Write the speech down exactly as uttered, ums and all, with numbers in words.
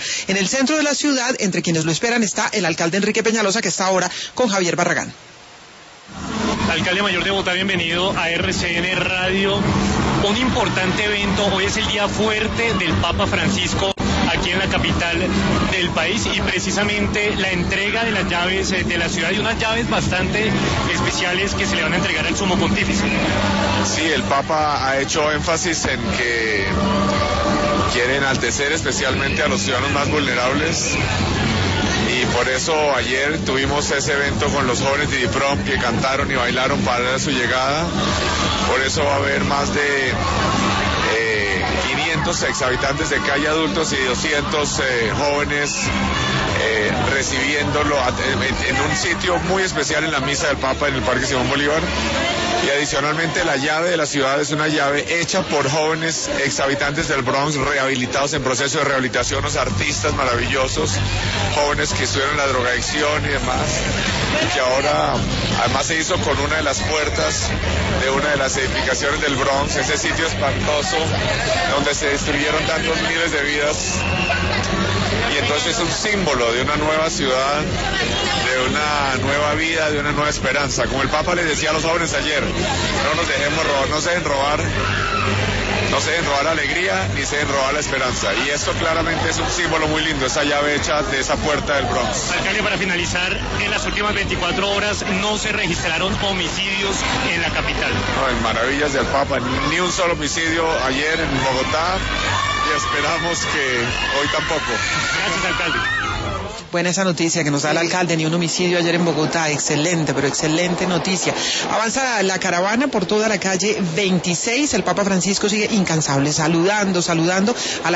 en el centro de la ciudad. Entre quienes lo esperan está el alcalde Enrique Peñalosa, que está ahora con Javier Barragán. Alcalde Mayor de Bogotá, bienvenido a R C N Radio. Un importante evento, hoy es el día fuerte del Papa Francisco aquí en la capital del país y precisamente la entrega de las llaves de la ciudad y unas llaves bastante especiales que se le van a entregar al Sumo Pontífice. Sí, el Papa ha hecho énfasis en que quiere enaltecer especialmente a los ciudadanos más vulnerables. Y por eso ayer tuvimos ese evento con los jóvenes de DIPROM que cantaron y bailaron para su llegada. Por eso va a haber más de eh, quinientos exhabitantes de calle adultos y doscientos eh, jóvenes eh, recibiéndolo en un sitio muy especial en la misa del Papa en el Parque Simón Bolívar. Y adicionalmente la llave de la ciudad es una llave hecha por jóvenes exhabitantes del Bronx rehabilitados en proceso de rehabilitación, unos artistas maravillosos, jóvenes que estuvieron en la drogadicción y demás, y que ahora además se hizo con una de las puertas de una de las edificaciones del Bronx, ese sitio espantoso donde se destruyeron tantos miles de vidas. Y entonces es un símbolo de una nueva ciudad, de una nueva vida, de una nueva esperanza. Como el Papa les decía a los jóvenes ayer, no nos dejemos robar, no se dejen robar, no se dejen robar la alegría, ni se dejen robar la esperanza. Y esto claramente es un símbolo muy lindo, esa llave hecha de esa puerta del Bronx. Alcalde, para finalizar, en las últimas veinticuatro horas no se registraron homicidios en la capital. No, en maravillas del Papa, ni un solo homicidio ayer en Bogotá. Y esperamos que hoy tampoco. Gracias, alcalde. Buena esa noticia que nos da el alcalde, ni un homicidio ayer en Bogotá, excelente, pero excelente noticia. Avanza la caravana por toda la calle veintiséis, el Papa Francisco sigue incansable, saludando, saludando a la